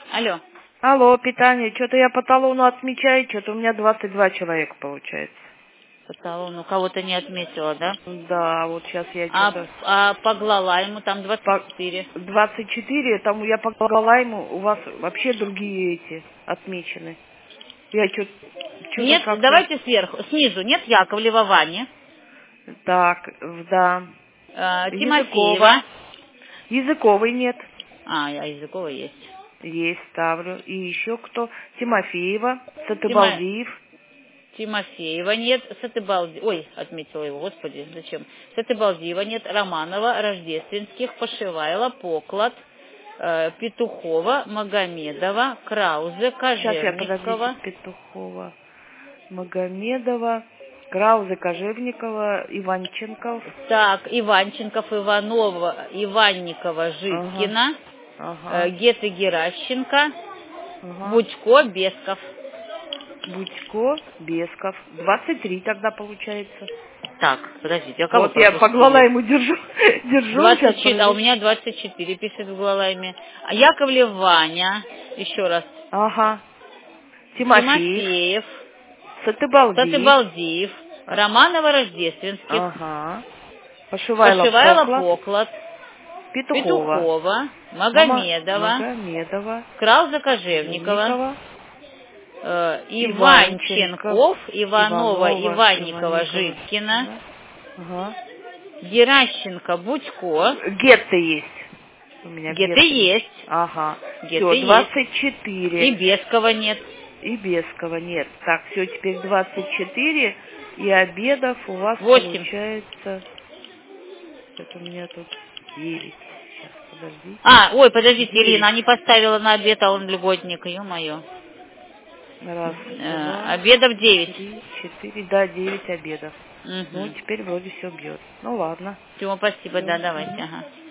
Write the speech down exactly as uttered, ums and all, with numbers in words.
Алло. Алло, питание. Что-то я по талону отмечаю, что-то у меня двадцать два человека получается. По талону кого-то не отметила, да? Да, вот сейчас я А, что-то... а по Глалайму там двадцать четыре. По... двадцать четыре, там я по Глалайму, у вас вообще другие эти отмечены. Я что-то... Нет, как-то... давайте сверху, снизу. Нет Яковлева Вани. Так, да. Э, Языкова. Тимофеева. Языковой нет. А, а Языкова есть. Есть, ставлю. И еще кто? Тимофеева, Тимо... Сатыбалдиев. Тимофеева нет, Сатыбалди... Ой, отметила его, господи, зачем? Сатыбалдиева нет, Романова, Рождественских, Пошивайла, Поклад, э, Петухова, Магомедова, Краузе, Сейчас я, подождите, Кожевникова. Петухова, Магомедова, Краузе, Кожевникова, Иванченков. Так, Иванченков, Иванова, Иванникова, Житкина, Ага. э, Ага. Геты Геращенко, Ага. Будько, Бесков. Будько, Бесков. двадцать три тогда получается. Так, подождите, а кого Вот я по пропустили? Глалайму держу. держу двадцать сейчас, четыре, а у меня двадцать четыре пишет в Глалайме. А Яковлев Ваня, еще раз. Ага. Тимофеев. Тимофеев, Сатыбалдиев. Сатыбалдиев, Романова, Рождественских, Ага. Пошивайла, Пошивайла, Поклад. Поклад, Петухова. Петухова, Мама... Магомедова, Магомедова. Крауза, Кожевникова, Кожевникова. э, Иванченко, Иванченков, Иванова, Иванова, Иванникова, Иванникова. Житкина, Ага. Геращенко, Будько. Гетто есть. У меня Геты есть. Ага. Геты Все, есть. двадцать четыре. И Бескова нет. И Бескова нет. Так, все, теперь двадцать четыре. И обедов у вас восемь. получается... Это у меня тут девять. Сейчас, подождите. А, ой, подождите, девять. Ирина, не поставила на обед, а он льготник, ё-моё. Раз, Э, два, обедов девять. три, четыре, да, девять обедов. Угу. Ну, теперь вроде все бьет. Ну, ладно. Всего спасибо, Все. да, давайте, ага.